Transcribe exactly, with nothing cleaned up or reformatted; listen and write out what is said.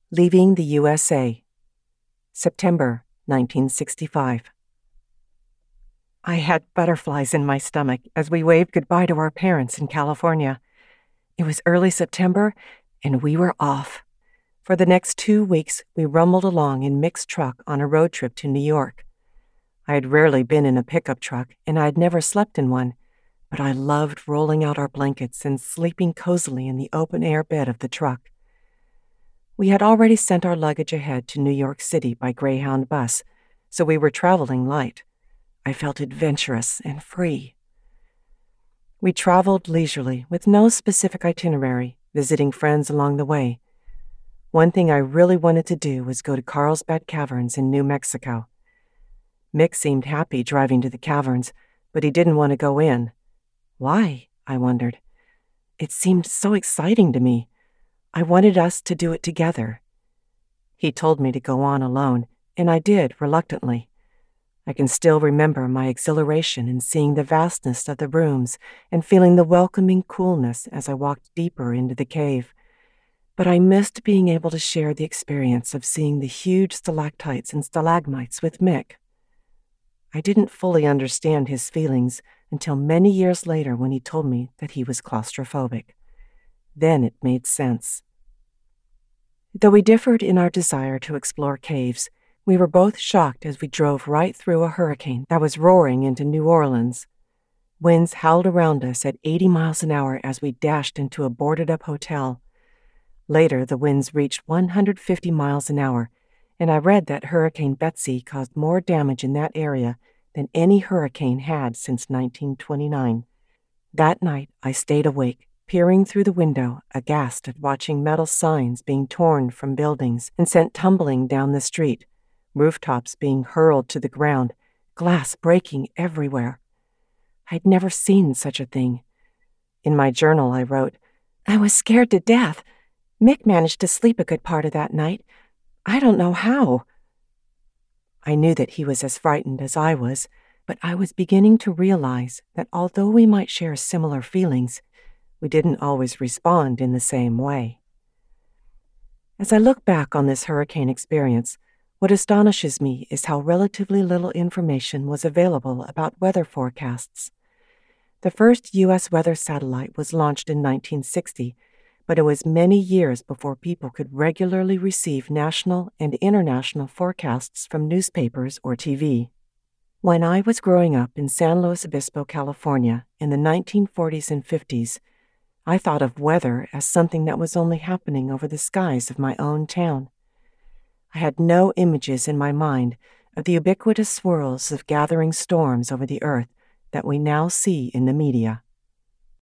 Leaving the U S A, September nineteen sixty-five. I had butterflies in my stomach as we waved goodbye to our parents in California. It was early September, and we were off. For the next two weeks, we rumbled along in Mick's truck on a road trip to New York. I had rarely been in a pickup truck, and I had never slept in one, but I loved rolling out our blankets and sleeping cozily in the open-air bed of the truck. We had already sent our luggage ahead to New York City by Greyhound bus, so we were traveling light. I felt adventurous and free. We traveled leisurely, with no specific itinerary, visiting friends along the way. One thing I really wanted to do was go to Carlsbad Caverns in New Mexico. Mick seemed happy driving to the caverns, but he didn't want to go in. Why? I wondered. It seemed so exciting to me. I wanted us to do it together. He told me to go on alone, and I did reluctantly. I can still remember my exhilaration in seeing the vastness of the rooms and feeling the welcoming coolness as I walked deeper into the cave. But I missed being able to share the experience of seeing the huge stalactites and stalagmites with Mick. I didn't fully understand his feelings until many years later when he told me that he was claustrophobic. Then it made sense. Though we differed in our desire to explore caves, we were both shocked as we drove right through a hurricane that was roaring into New Orleans. Winds howled around us at eighty miles an hour as we dashed into a boarded-up hotel. Later, the winds reached one hundred fifty miles an hour, and I read that Hurricane Betsy caused more damage in that area than any hurricane had since nineteen twenty-nine. That night, I stayed awake, peering through the window, aghast at watching metal signs being torn from buildings and sent tumbling down the street, rooftops being hurled to the ground, glass breaking everywhere. I'd never seen such a thing. In my journal, I wrote, "I was scared to death. Mick managed to sleep a good part of that night. I don't know how." I knew that he was as frightened as I was, but I was beginning to realize that although we might share similar feelings, we didn't always respond in the same way. As I look back on this hurricane experience, what astonishes me is how relatively little information was available about weather forecasts. The first U S weather satellite was launched in nineteen sixty, but it was many years before people could regularly receive national and international forecasts from newspapers or T V. When I was growing up in San Luis Obispo, California, in the nineteen forties and fifties, I thought of weather as something that was only happening over the skies of my own town. I had no images in my mind of the ubiquitous swirls of gathering storms over the earth that we now see in the media.